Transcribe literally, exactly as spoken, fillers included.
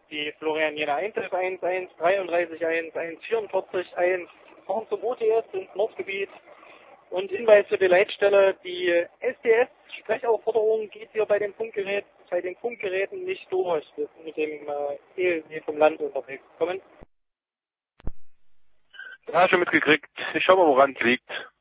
die Florian Jena eins elf eins eins dreiunddreißig eins eins vierundvierzig eins fahren zum O T S ins Nordgebiet. Und Hinweis für die Leitstelle, die S D S-Sprechaufforderung geht hier bei dem Funkgerät, bei den Funkgeräten nicht durch. Wir sind mit dem äh, E L W vom Land unterwegs. Kommen. Ja, schon mitgekriegt. Ich schau mal, woran es liegt.